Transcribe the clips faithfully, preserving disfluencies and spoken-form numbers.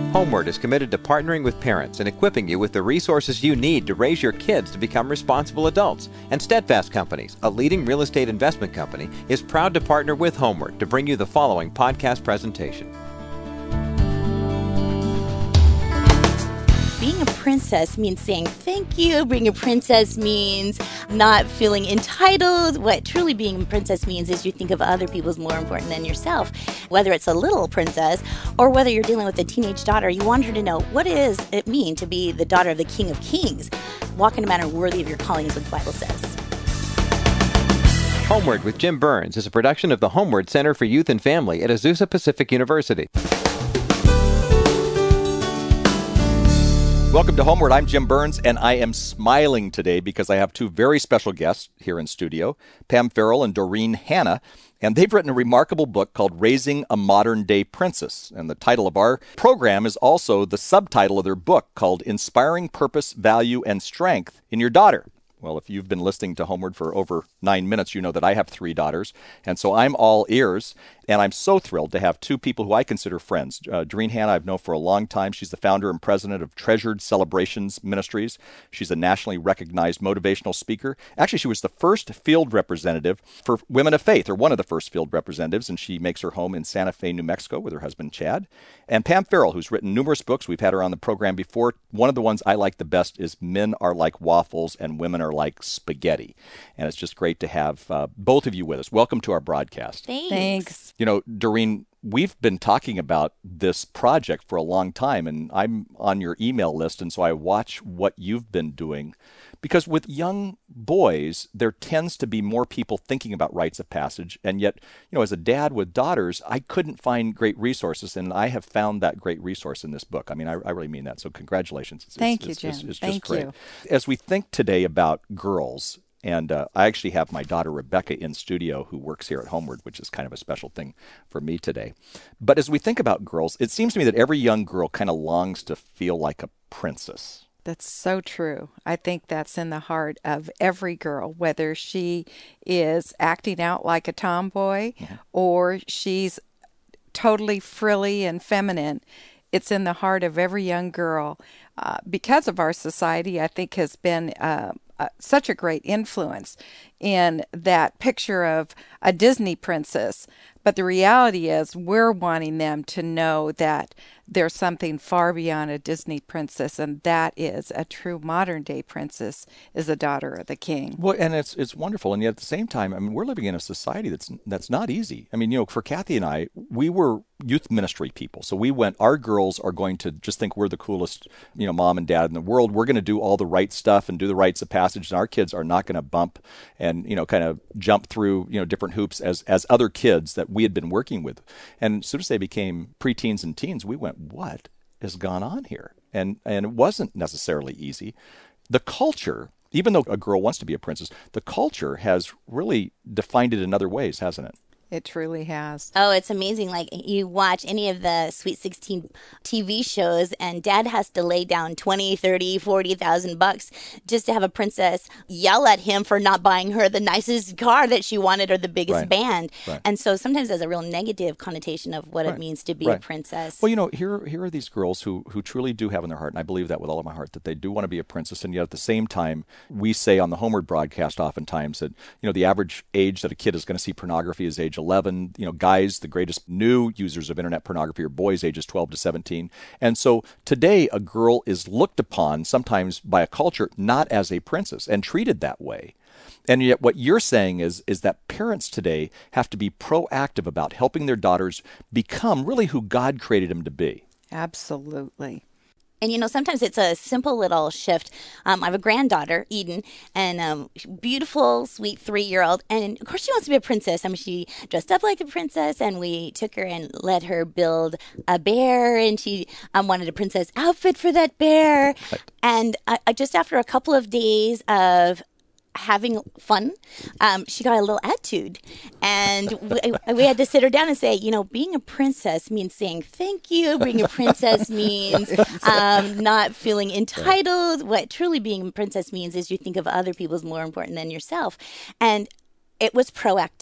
Homeward is committed to partnering with parents and equipping you with the resources you need to raise your kids to become responsible adults. And Steadfast Companies, a leading real estate investment company, is proud to partner with Homeward to bring you the following podcast presentation. Being a princess means saying thank you. Being a princess means not feeling entitled. What truly being a princess means is you think of other people as more important than yourself. Whether it's a little princess or whether you're dealing with a teenage daughter, you want her to know, what does it mean to be the daughter of the King of Kings? Walk in a manner worthy of your calling is what the Bible says. Homeward with Jim Burns is a production of the Homeward Center for Youth and Family at Azusa Pacific University. Welcome to Homeward. I'm Jim Burns, and I am smiling today because I have two very special guests here in studio, Pam Farrell and Doreen Hanna, and they've written a remarkable book called Raising a Modern-Day Princess. And the title of our program is also the subtitle of their book called Inspiring Purpose, Value, and Strength in Your Daughter. Well, if you've been listening to Homeward for over nine minutes, you know that I have three daughters, and so I'm all ears, and I'm so thrilled to have two people who I consider friends. Uh, Doreen Hanna I've known for a long time. She's the founder and president of Treasured Celebrations Ministries. She's a nationally recognized motivational speaker. Actually, she was the first field representative for Women of Faith, or one of the first field representatives, and she makes her home in Santa Fe, New Mexico with her husband, Chad. And Pam Farrell, who's written numerous books. We've had her on the program before. One of the ones I like the best is Men Are Like Waffles and Women Are Like Spaghetti. And it's just great to have uh, both of you with us. Welcome to our broadcast. Thanks. Thanks. You know, Doreen, we've been talking about this project for a long time, and I'm on your email list, and so I watch what you've been doing. Because with young boys, there tends to be more people thinking about rites of passage, and yet, you know, as a dad with daughters, I couldn't find great resources, and I have found that great resource in this book. I mean, I, I really mean that, so congratulations. It's, Thank it's, you, it's, Jim. It's, it's Thank just great. you. As we think today about girls, and uh, I actually have my daughter Rebecca in studio who works here at Homeward, which is kind of a special thing for me today. But as we think about girls, it seems to me that every young girl kind of longs to feel like a princess. That's so true. I think that's in the heart of every girl, whether she is acting out like a tomboy mm-hmm. or she's totally frilly and feminine. It's in the heart of every young girl. Uh, because of our society, I think has been uh, uh, such a great influence in that picture of a Disney princess. But the reality is we're wanting them to know that there's something far beyond a Disney princess, and that is a true modern-day princess is a daughter of the king. Well, and it's it's wonderful, and yet at the same time, I mean, we're living in a society that's that's not easy. I mean, you know, for Kathy and I, we were youth ministry people, so we went. Our girls are going to just think we're the coolest, you know, mom and dad in the world. We're going to do all the right stuff and do the rites of passage, and our kids are not going to bump and you know, kind of jump through you know different hoops as as other kids that we had been working with. And as soon as they became preteens and teens, we went, what has gone on here? And and it wasn't necessarily easy. The culture, even though a girl wants to be a princess, the culture has really defined it in other ways, hasn't it? It truly has. Oh, it's amazing. Like, you watch any of the Sweet sixteen T V shows, and dad has to lay down twenty, thirty, forty thousand bucks just to have a princess yell at him for not buying her the nicest car that she wanted or the biggest Right. band. Right. And so sometimes there's a real negative connotation of what Right. it means to be Right. a princess. Well, you know, here here are these girls who who truly do have in their heart, and I believe that with all of my heart, that they do want to be a princess, and yet at the same time, we say on the Homeward broadcast oftentimes that, you know, the average age that a kid is going to see pornography is age eleven. You know, guys, the greatest new users of internet pornography are boys ages twelve to seventeen. And so today, a girl is looked upon sometimes by a culture not as a princess and treated that way. And yet what you're saying is is that parents today have to be proactive about helping their daughters become really who God created them to be. Absolutely. And, you know, sometimes it's a simple little shift. Um, I have a granddaughter, Eden, and um, beautiful, sweet three-year-old. And, of course, she wants to be a princess. I mean, she dressed up like a princess, and we took her and let her build a bear, and she um, wanted a princess outfit for that bear. Right. And I, I just after a couple of days of having fun, um, she got a little attitude. And we, we had to sit her down and say, you know, being a princess means saying thank you. Being a princess means um, not feeling entitled. What truly being a princess means is you think of other people as more important than yourself. And it was proactive.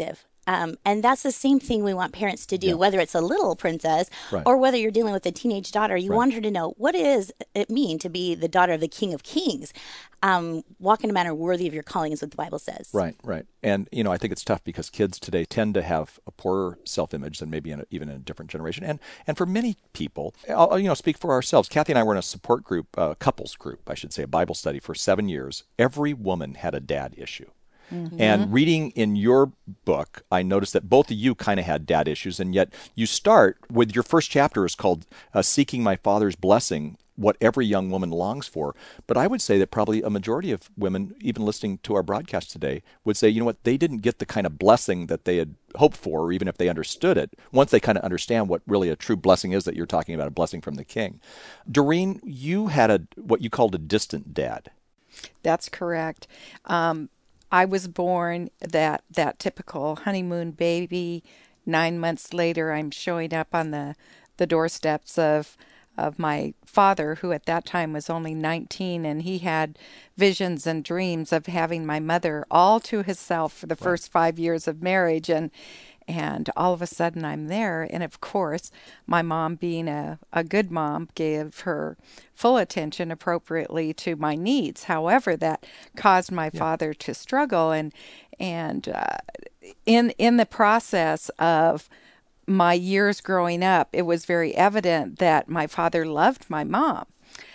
Um, and that's the same thing we want parents to do, Yeah. whether it's a little princess Right. or whether you're dealing with a teenage daughter. You Right. want her to know, what does it mean to be the daughter of the King of Kings? Um, walk in a manner worthy of your calling is what the Bible says. Right, right. And, you know, I think it's tough because kids today tend to have a poorer self-image than maybe in a, even in a different generation. And and for many people, I'll, you know, speak for ourselves. Kathy and I were in a support group, a couples group, I should say, a Bible study for seven years. Every woman had a dad issue. Mm-hmm. And reading in your book, I noticed that both of you kind of had dad issues, and yet you start with your first chapter is called uh, Seeking My Father's Blessing, What Every Young Woman Longs For. But I would say that probably a majority of women, even listening to our broadcast today, would say, you know what, they didn't get the kind of blessing that they had hoped for, or even if they understood it, once they kind of understand what really a true blessing is that you're talking about, a blessing from the King. Doreen, you had a what you called a distant dad. That's correct. Um, I was born that that typical honeymoon baby. Nine months later, I'm showing up on the, the doorsteps of of my father, who at that time was only nineteen, and he had visions and dreams of having my mother all to himself for the first five years of marriage. And And all of a sudden I'm there. And of course, my mom, being a, a good mom, gave her full attention appropriately to my needs. However, that caused my yeah. father to struggle. And and uh, in in the process of my years growing up, it was very evident that my father loved my mom,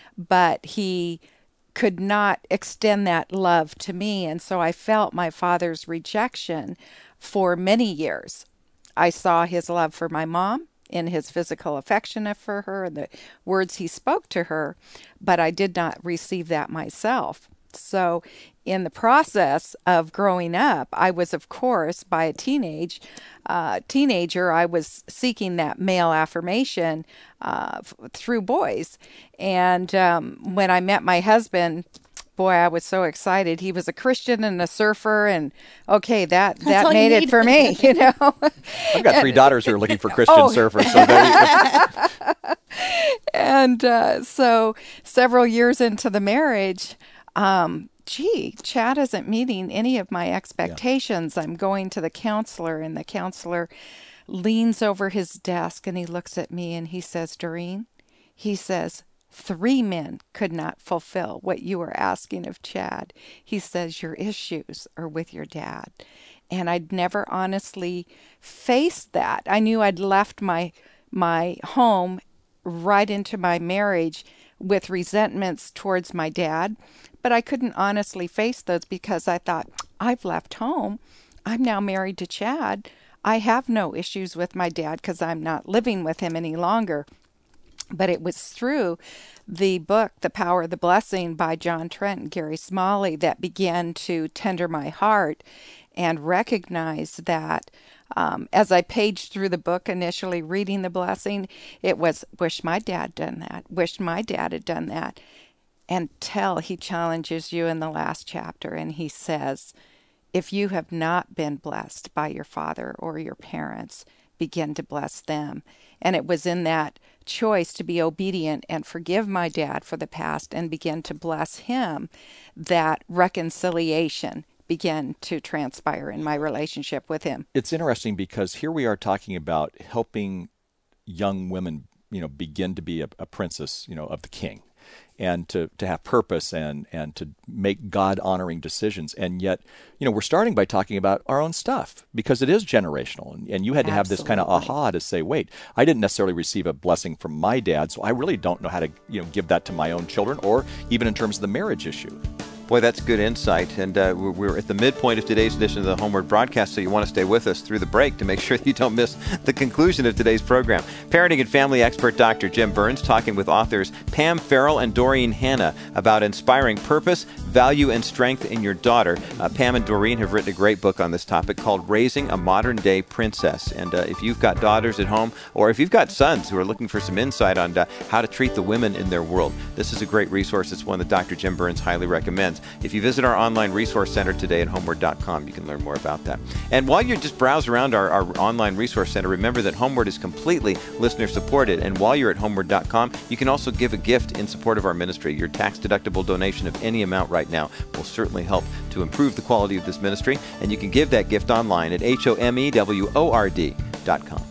but he could not extend that love to me. And so I felt my father's rejection for many years. I saw his love for my mom in his physical affection for her and the words he spoke to her, but I did not receive that myself. So in the process of growing up, I was, of course, by a teenage uh, teenager, I was seeking that male affirmation uh, f- through boys. And um, when I met my husband, boy, I was so excited. He was a Christian and a surfer, and okay, that, that made it for me, you know. I've got three daughters who are looking for Christian oh. surfers. So there and uh, so several years into the marriage, um, gee, Chad isn't meeting any of my expectations. Yeah. I'm going to the counselor, and the counselor leans over his desk, and he looks at me, and he says, Doreen, he says, three men could not fulfill what you are asking of Chad. He says, your issues are with your dad. And I'd never honestly faced that. I knew I'd left my my home right into my marriage with resentments towards my dad, but I couldn't honestly face those because I thought, I've left home. I'm now married to Chad. I have no issues with my dad because I'm not living with him any longer. But it was through the book, The Power of the Blessing by John Trent and Gary Smalley, that began to tender my heart and recognize that um, as I paged through the book initially reading The Blessing, it was, wish my dad done that, wish my dad had done that. Until he challenges you in the last chapter and he says, if you have not been blessed by your father or your parents, begin to bless them. And it was in that choice to be obedient and forgive my dad for the past and begin to bless him that reconciliation began to transpire in my relationship with him. It's interesting because here we are talking about helping young women, you know, begin to be a, a princess, you know, of the King, and to, to have purpose and, and to make God-honoring decisions. And yet, you know, we're starting by talking about our own stuff because it is generational. And, and you had to have Absolutely. This kind of aha to say, wait, I didn't necessarily receive a blessing from my dad, so I really don't know how to, you know, give that to my own children, or even in terms of the marriage issue. Boy, that's good insight. And uh, we're at the midpoint of today's edition of the Homeward Broadcast, so you want to stay with us through the break to make sure that you don't miss the conclusion of today's program. Parenting and family expert Doctor Jim Burns talking with authors Pam Farrell and Doreen Hanna about inspiring purpose, value, and strength in your daughter. Uh, Pam and Doreen have written a great book on this topic called Raising a Modern-Day Princess. And uh, if you've got daughters at home, or if you've got sons who are looking for some insight on uh, how to treat the women in their world, this is a great resource. It's one that Doctor Jim Burns highly recommends. If you visit our online resource center today at homeward dot com, you can learn more about that. And while you're just browse around our, our online resource center, remember that Homeward is completely listener supported. And while you're at homeward dot com, you can also give a gift in support of our ministry. Your tax-deductible donation of any amount right right now will certainly help to improve the quality of this ministry. And you can give that gift online at H O M E W O R D dot com.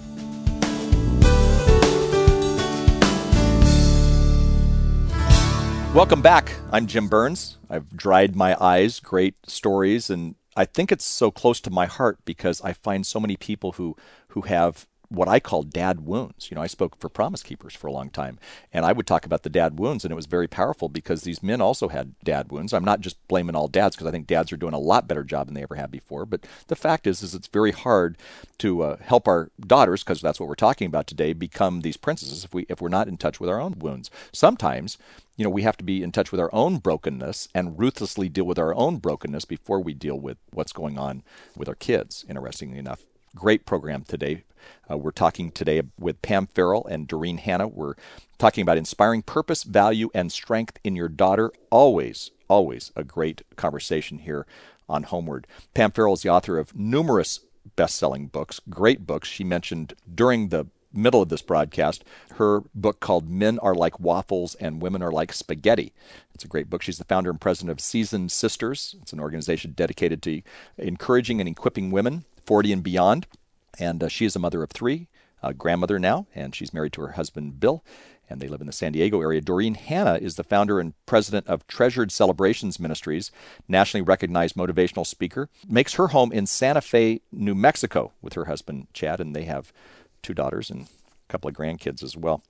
Welcome back. I'm Jim Burns. I've dried my eyes, great stories, and I think it's so close to my heart because I find so many people who, who have what I call dad wounds. You know, I spoke for Promise Keepers for a long time, and I would talk about the dad wounds, and it was very powerful because these men also had dad wounds. I'm not just blaming all dads because I think dads are doing a lot better job than they ever have before, but the fact is, is it's very hard to uh, help our daughters, because that's what we're talking about today, become these princesses if we if we're not in touch with our own wounds. Sometimes, you know, we have to be in touch with our own brokenness and ruthlessly deal with our own brokenness before we deal with what's going on with our kids, interestingly enough. Great program today. Uh, we're talking today with Pam Farrell and Doreen Hanna. We're talking about inspiring purpose, value, and strength in your daughter. Always, always a great conversation here on Homeward. Pam Farrell is the author of numerous best-selling books, great books. She mentioned during the middle of this broadcast her book called Men Are Like Waffles and Women Are Like Spaghetti. It's a great book. She's the founder and president of Seasoned Sisters. It's an organization dedicated to encouraging and equipping women forty and beyond. And uh, she is a mother of three, a grandmother now, and she's married to her husband, Bill, and they live in the San Diego area. Doreen Hanna is the founder and president of Treasured Celebrations Ministries, nationally recognized motivational speaker, makes her home in Santa Fe, New Mexico with her husband, Chad, and they have two daughters and a couple of grandkids as well.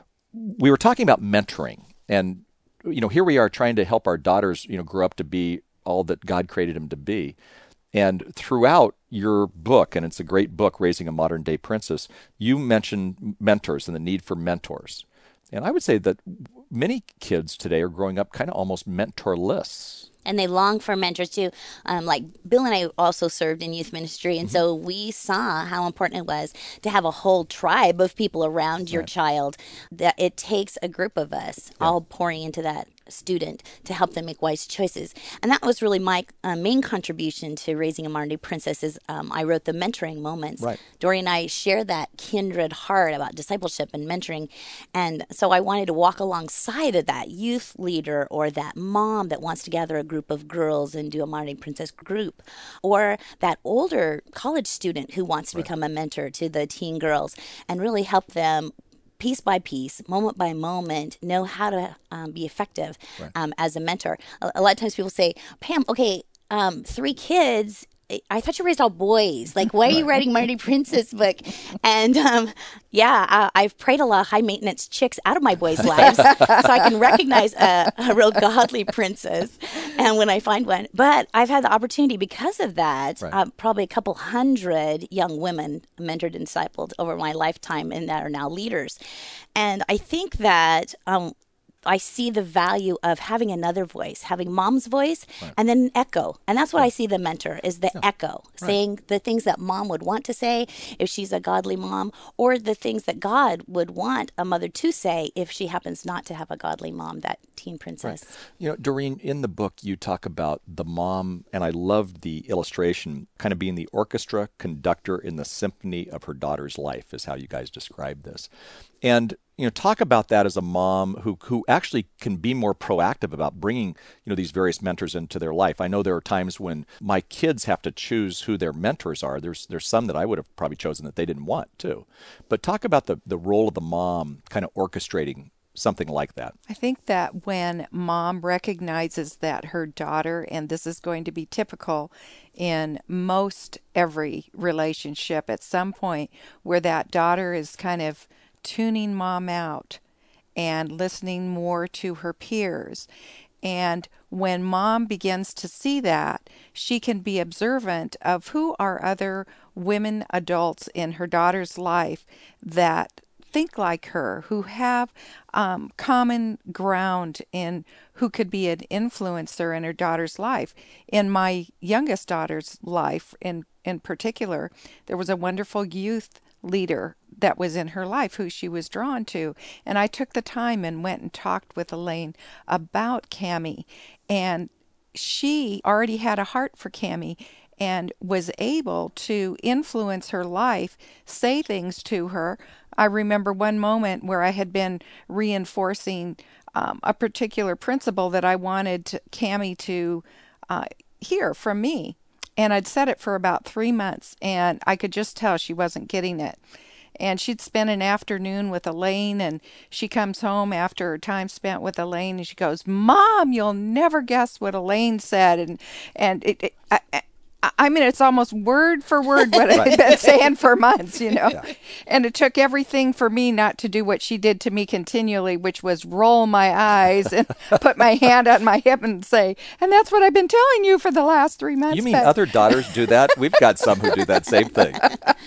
We were talking about mentoring, and you know, here we are trying to help our daughters, you know, grow up to be all that God created them to be. And throughout your book, and it's a great book, Raising a Modern Day Princess, you mentioned mentors and the need for mentors. And I would say that many kids today are growing up kind of almost mentorless. And they long for mentors too. Um, like Bill and I also served in youth ministry, and mm-hmm. so we saw how important it was to have a whole tribe of people around your right. child. That it takes a group of us yeah. all pouring into that student to help them make wise choices. And that was really my uh, main contribution to Raising a Modern Day Princess. Is um, I wrote the mentoring moments. Right. Dory and I share that kindred heart about discipleship and mentoring, and so I wanted to walk alongside of that youth leader or that mom that wants to gather a group of girls and do a Modern Day Princess group, or that older college student who wants to right. become a mentor to the teen girls and really help them piece by piece, moment by moment, know how to um, be effective right. um, as a mentor. A, a lot of times people say, Pam, okay, um, three kids, I thought you raised all boys. Like, why are you writing Modern Day Princess book? And um, yeah, I, I've prayed a lot of high maintenance chicks out of my boys' lives, so I can recognize a, a real godly princess. And when I find one, but I've had the opportunity because of that. Right. Uh, probably a couple hundred young women mentored and discipled over my lifetime, and that are now leaders. And I think that. Um, I see the value of having another voice, having mom's voice, right. and then an echo. And that's what yeah. I see the mentor is the yeah. echo, right. saying the things that mom would want to say if she's a godly mom, or the things that God would want a mother to say if she happens not to have a godly mom, that teen princess. Right. You know, Doreen, in the book you talk about the mom, and I loved the illustration, kind of being the orchestra conductor in the symphony of her daughter's life is how you guys describe this. And you know, talk about that as a mom who who actually can be more proactive about bringing, you know, these various mentors into their life. I know there are times when my kids have to choose who their mentors are. There's there's some that I would have probably chosen that they didn't want too. But talk about the, the role of the mom kind of orchestrating something like that. I think that when mom recognizes that her daughter, and this is going to be typical in most every relationship at some point, where that daughter is kind of tuning mom out and listening more to her peers. And when mom begins to see that, she can be observant of who are other women adults in her daughter's life that think like her, who have um, common ground in who could be an influencer in her daughter's life. In my youngest daughter's life in, in particular, there was a wonderful youth leader that was in her life who she was drawn to. And I took the time and went and talked with Elaine about Cammie. And she already had a heart for Cammie and was able to influence her life, say things to her I remember one moment where I had been reinforcing um, a particular principle that I wanted to, Cammie to uh, hear from me. And I'd said it for about three months, and I could just tell she wasn't getting it. And she'd spent an afternoon with Elaine, and she comes home after her time spent with Elaine, and she goes, "Mom, you'll never guess what Elaine said." And and it, it I, I, I mean, it's almost word for word what I had been saying for months, you know. Yeah. And it took everything for me not to do what she did to me continually, which was roll my eyes and put my hand on my hip and say, "And that's what I've been telling you for the last three months." You mean but... other daughters do that? We've got some who do that same thing.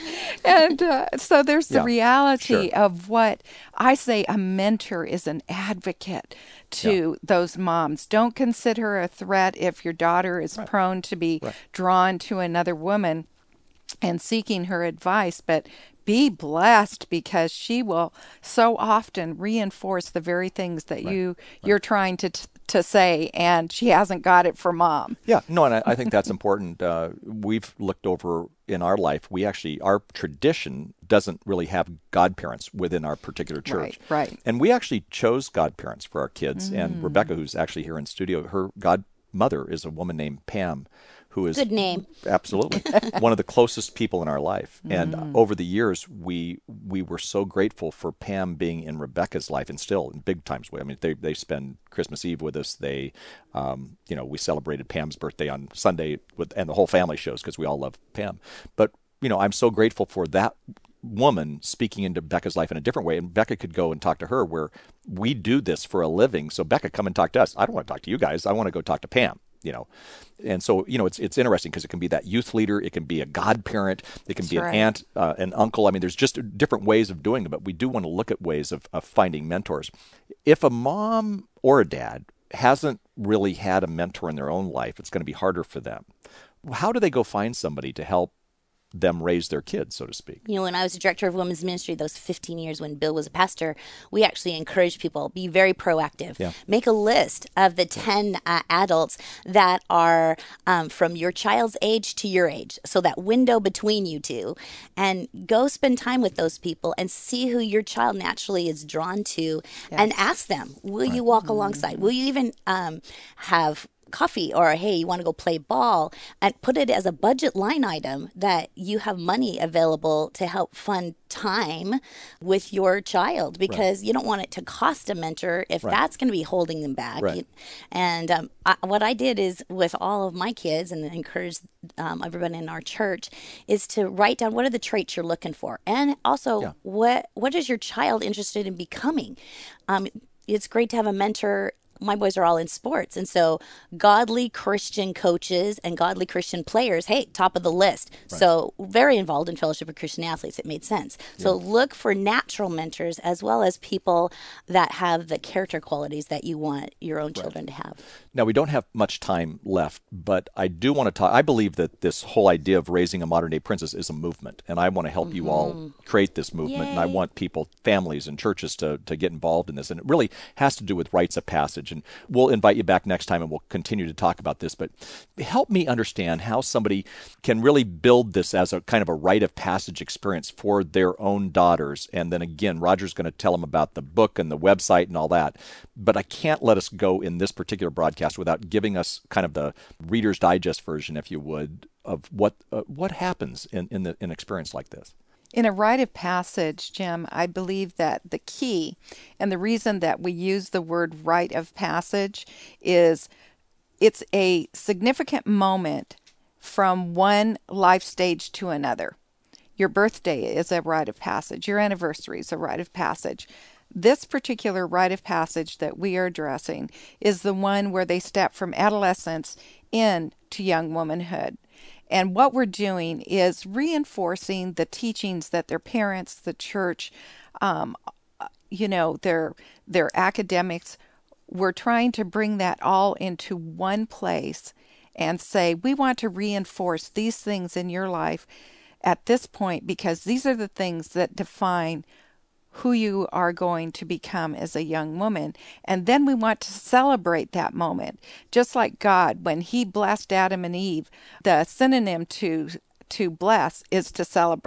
And uh, so there's the yeah, reality sure. of what I say a mentor is an advocate to yeah. those moms. Don't consider her a threat if your daughter is right. prone to be right. drawn to another woman and seeking her advice, but be blessed because she will so often reinforce the very things that right. you, right. you're trying to t- to say, and she hasn't got it from mom. Yeah, no, and I, I think that's important. Uh, we've looked over in our life, we actually, our tradition doesn't really have godparents within our particular church. Right, right. And we actually chose godparents for our kids. Mm. And Rebecca, who's actually here in studio, her godmother is a woman named Pam, who is good name. Absolutely one of the closest people in our life. Mm. And uh, over the years, we we were so grateful for Pam being in Rebecca's life, and still in big times. I mean, they they spend Christmas Eve with us. They, um, you know, we celebrated Pam's birthday on Sunday with, and the whole family shows because we all love Pam. But you know, I'm so grateful for that woman speaking into Becca's life in a different way, and Becca could go and talk to her where we do this for a living. So Becca, come and talk to us. I don't want to talk to you guys. I want to go talk to Pam. You know, and so, you know, it's it's interesting because it can be that youth leader, it can be a godparent, it can That's be right. an aunt, uh, an uncle. I mean, there's just different ways of doing it, but we do want to look at ways of, of finding mentors. If a mom or a dad hasn't really had a mentor in their own life, it's going to be harder for them. How do they go find somebody to help them raise their kids, so to speak? You know, when I was a director of women's ministry, those fifteen years when Bill was a pastor, we actually encouraged people, be very proactive. Yeah. Make a list of the ten uh, adults that are um, from your child's age to your age, so that window between you two, and go spend time with those people and see who your child naturally is drawn to, yes. and ask them, will right. you walk mm-hmm. alongside? Will you even um, have coffee, or hey, you want to go play ball, and put it as a budget line item that you have money available to help fund time with your child, because right. you don't want it to cost a mentor if right. that's going to be holding them back. Right. And um, I, what I did is with all of my kids, and encouraged um, everyone in our church, is to write down what are the traits you're looking for, and also yeah. what what is your child interested in becoming. Um, it's great to have a mentor. My boys are all in sports. And so godly Christian coaches and godly Christian players, hey, top of the list. Right. So very involved in Fellowship of Christian Athletes. It made sense. Yeah. So look for natural mentors as well as people that have the character qualities that you want your own children right. to have. Now, we don't have much time left, but I do want to talk. I believe that this whole idea of raising a modern day princess is a movement, and I want to help mm-hmm. you all create this movement. Yay. And I want people, families and churches to, to get involved in this. And it really has to do with rites of passage. And we'll invite you back next time and we'll continue to talk about this. But help me understand how somebody can really build this as a kind of a rite of passage experience for their own daughters. And then again, Roger's going to tell them about the book and the website and all that. But I can't let us go in this particular broadcast without giving us kind of the Reader's Digest version, if you would, of what uh, what happens in, in, the, in an experience like this. In a rite of passage, Jim, I believe that the key and the reason that we use the word rite of passage is it's a significant moment from one life stage to another. Your birthday is a rite of passage. Your anniversary is a rite of passage. This particular rite of passage that we are addressing is the one where they step from adolescence into young womanhood. And what we're doing is reinforcing the teachings that their parents, the church, um, you know, their their academics, we're trying to bring that all into one place and say, we want to reinforce these things in your life at this point because these are the things that define who you are going to become as a young woman. And then we want to celebrate that moment. Just like God, when he blessed Adam and Eve, the synonym to to bless is to celebrate.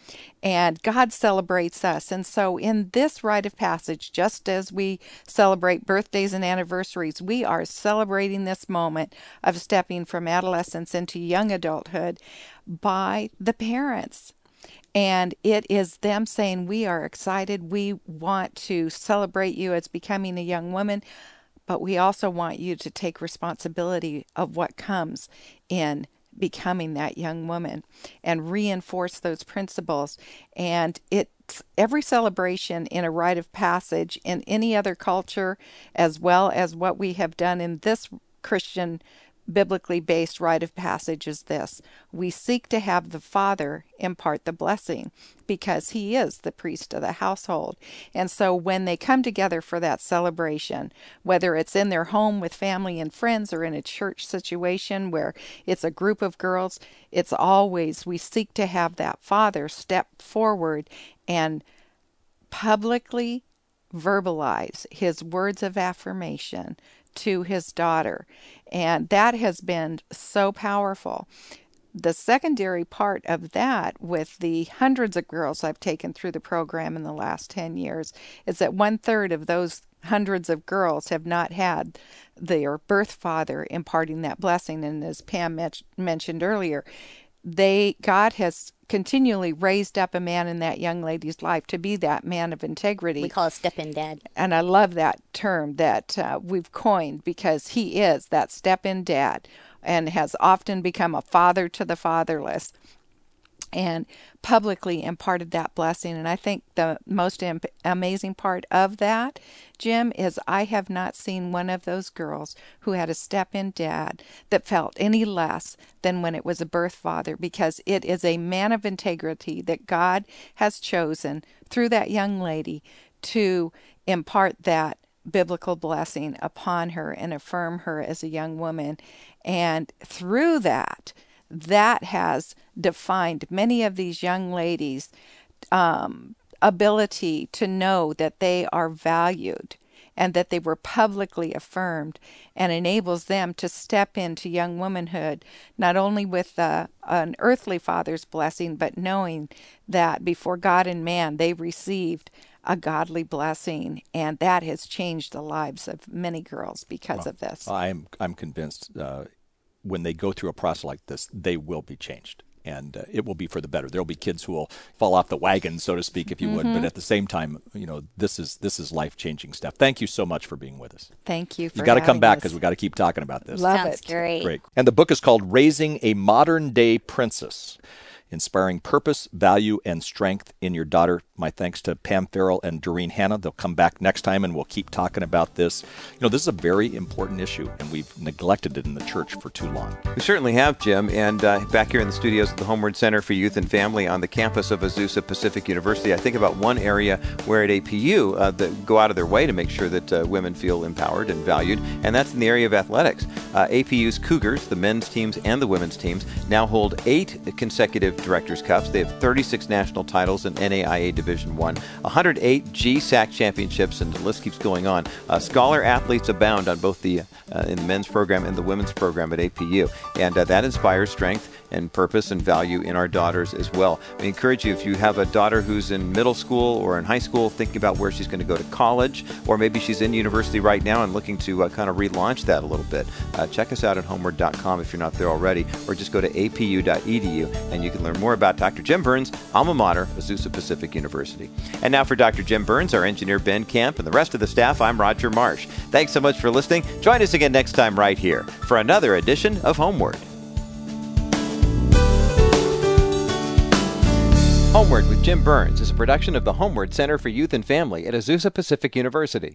And God celebrates us. And so in this rite of passage, just as we celebrate birthdays and anniversaries, we are celebrating this moment of stepping from adolescence into young adulthood by the parents. And it is them saying, we are excited. We want to celebrate you as becoming a young woman, but we also want you to take responsibility of what comes in becoming that young woman and reinforce those principles. And it's every celebration in a rite of passage in any other culture, as well as what we have done in this Christian biblically based rite of passage, is this: we seek to have the Father impart the blessing because he is the priest of the household. And so when they come together for that celebration, whether it's in their home with family and friends or in a church situation where it's a group of girls, it's always we seek to have that Father step forward and publicly verbalize his words of affirmation to his daughter. And that has been so powerful. The secondary part of that, with the hundreds of girls I've taken through the program in the last ten years, is that one third of those hundreds of girls have not had their birth father imparting that blessing. And as Pam met- mentioned earlier, they God has continually raised up a man in that young lady's life to be that man of integrity. We call it step-in dad. And I love that term that uh, we've coined, because he is that step-in dad and has often become a father to the fatherless and publicly imparted that blessing. And I think the most am- amazing part of that, Jim, is I have not seen one of those girls who had a step-in dad that felt any less than when it was a birth father, because it is a man of integrity that God has chosen through that young lady to impart that biblical blessing upon her and affirm her as a young woman. And through that, that has defined many of these young ladies' um, ability to know that they are valued and that they were publicly affirmed, and enables them to step into young womanhood, not only with uh, an earthly father's blessing, but knowing that before God and man, they received a godly blessing, and that has changed the lives of many girls because well, of this. I'm I'm convinced uh, when they go through a process like this, they will be changed, and uh, it will be for the better. There will be kids who will fall off the wagon, so to speak, if you mm-hmm. would. But at the same time, you know, this is this is life changing stuff. Thank you so much for being with us. Thank you. For you got to come back us. because we got to keep talking about this. Love Sounds it. great. Great. And the book is called Raising a Modern Day Princess: Inspiring Purpose, Value, and Strength in Your Daughter. My thanks to Pam Farrell and Doreen Hanna. They'll come back next time, and we'll keep talking about this. You know, this is a very important issue, and we've neglected it in the church for too long. We certainly have, Jim. And uh, back here in the studios at the Homeward Center for Youth and Family on the campus of Azusa Pacific University, I think about one area where at A P U uh, that go out of their way to make sure that uh, women feel empowered and valued, and that's in the area of athletics. Uh, A P U's Cougars, the men's teams and the women's teams, now hold eight consecutive Directors' Cups. They have thirty-six national titles in N A I A Division One, one hundred eight G S A C championships, and the list keeps going on. Uh, scholar athletes abound on both the uh, in the men's program and the women's program at A P U, and uh, that inspires strength and purpose and value in our daughters as well. We encourage you, if you have a daughter who's in middle school or in high school, thinking about where she's going to go to college, or maybe she's in university right now and looking to uh, kind of relaunch that a little bit, uh, check us out at homeward dot com if you're not there already, or just go to a p u dot e d u and you can learn more about Doctor Jim Burns' alma mater, Azusa Pacific University. And now for Doctor Jim Burns, our engineer Ben Camp, and the rest of the staff, I'm Roger Marsh. Thanks so much for listening. Join us again next time right here for another edition of Homeward. Homeward with Jim Burns is a production of the Homeward Center for Youth and Family at Azusa Pacific University.